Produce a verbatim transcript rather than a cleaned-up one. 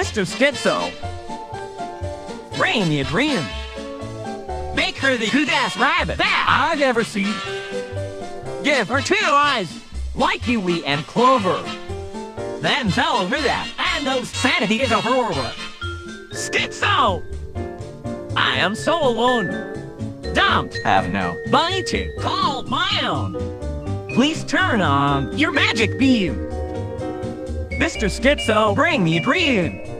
Mister Schizo, bring me a dream. Make her the coolest rabbit that I've ever seen. Give her two eyes, like Huey and Clover. Then tell her that and those sanity is a horror. Schizo! I am so alone. Don't have nobody to call my own. Please turn on your magic beam. Mister Schizo, bring me a dream.